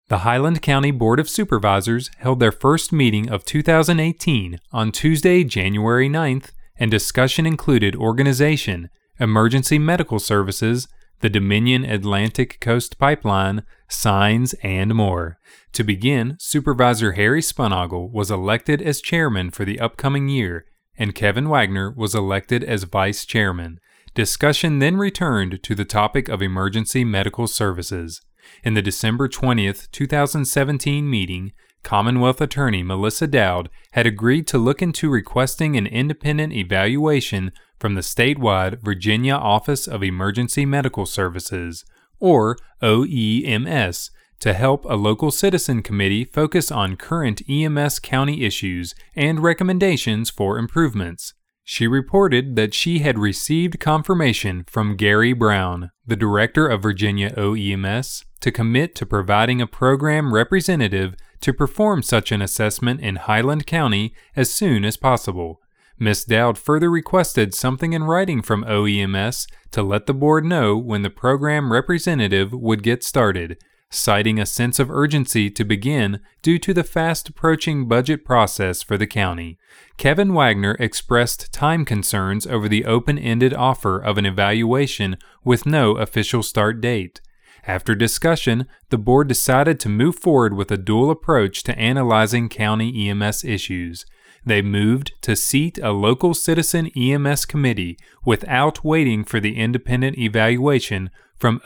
The Highland County Board of Supervisors held their first meeting of 2018 on Tuesday, January 9th, and discussion included organization, emergency medical services, the Dominion Atlantic Coast Pipeline, signs, and more. To begin, Supervisor Harry Spunogle was elected as chairman for the upcoming year, and Kevin Wagner was elected as vice chairman. Discussion then returned to the topic of emergency medical services. In the December 20th, 2017 meeting, Commonwealth Attorney Melissa Dowd had agreed to look into requesting an independent evaluation from the statewide Virginia Office of Emergency Medical Services, or OEMS, to help a local citizen committee focus on current EMS county issues and recommendations for improvements. She reported that she had received confirmation from Gary Brown, the director of Virginia OEMS, to commit to providing a program representative to perform such an assessment in Highland County as soon as possible. Ms. Dowd further requested something in writing from OEMS to let the board know when the program representative would get started, citing a sense of urgency to begin due to the fast-approaching budget process for the county. Kevin Wagner expressed time concerns over the open-ended offer of an evaluation with no official start date. After discussion, the board decided to move forward with a dual approach to analyzing county EMS issues. They moved to seat a local citizen EMS committee without waiting for the independent evaluation from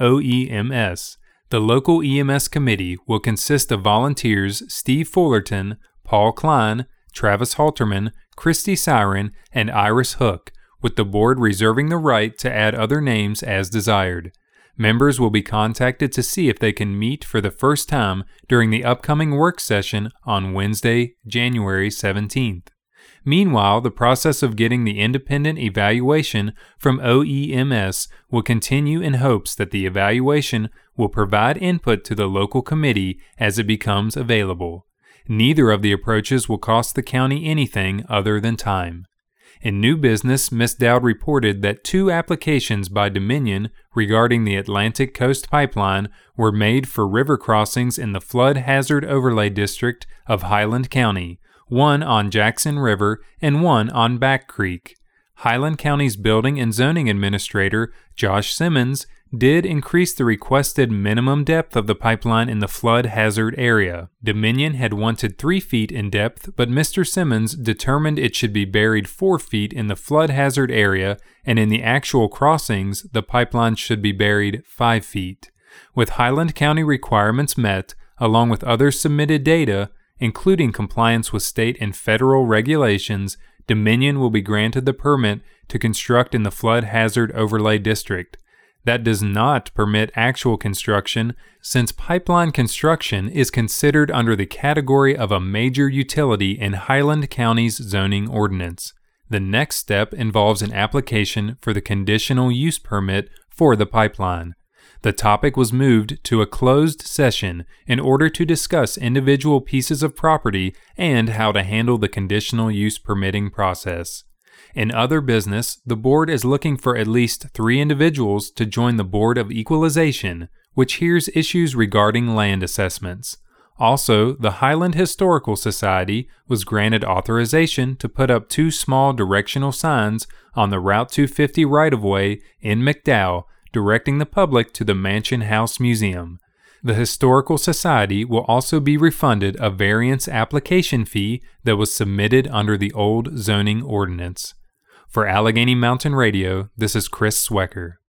OEMS. The local EMS committee will consist of volunteers Steve Fullerton, Paul Klein, Travis Halterman, Christy Siren, and Iris Hook, with the board reserving the right to add other names as desired. Members will be contacted to see if they can meet for the first time during the upcoming work session on Wednesday, January 17th. Meanwhile, the process of getting the independent evaluation from OEMS will continue in hopes that the evaluation will provide input to the local committee as it becomes available. Neither of the approaches will cost the county anything other than time. In new business, Ms. Dowd reported that 2 applications by Dominion regarding the Atlantic Coast Pipeline were made for river crossings in the Flood Hazard Overlay District of Highland County, one on Jackson River and one on Back Creek. Highland County's Building and Zoning Administrator, Josh Simmons, did increase the requested minimum depth of the pipeline in the flood hazard area. Dominion had wanted 3 feet in depth, but Mr. Simmons determined it should be buried 4 feet in the flood hazard area, and in the actual crossings, the pipeline should be buried 5 feet. With Highland County requirements met, along with other submitted data, including compliance with state and federal regulations, Dominion will be granted the permit to construct in the Flood Hazard Overlay District. That does not permit actual construction, since pipeline construction is considered under the category of a major utility in Highland County's zoning ordinance. The next step involves an application for the conditional use permit for the pipeline. The topic was moved to a closed session in order to discuss individual pieces of property and how to handle the conditional use permitting process. In other business, the board is looking for at least 3 individuals to join the Board of Equalization, which hears issues regarding land assessments. Also, the Highland Historical Society was granted authorization to put up 2 small directional signs on the Route 250 right-of-way in McDowell, directing the public to the Mansion House Museum. The Historical Society will also be refunded a variance application fee that was submitted under the old zoning ordinance. For Allegheny Mountain Radio, this is Chris Swecker.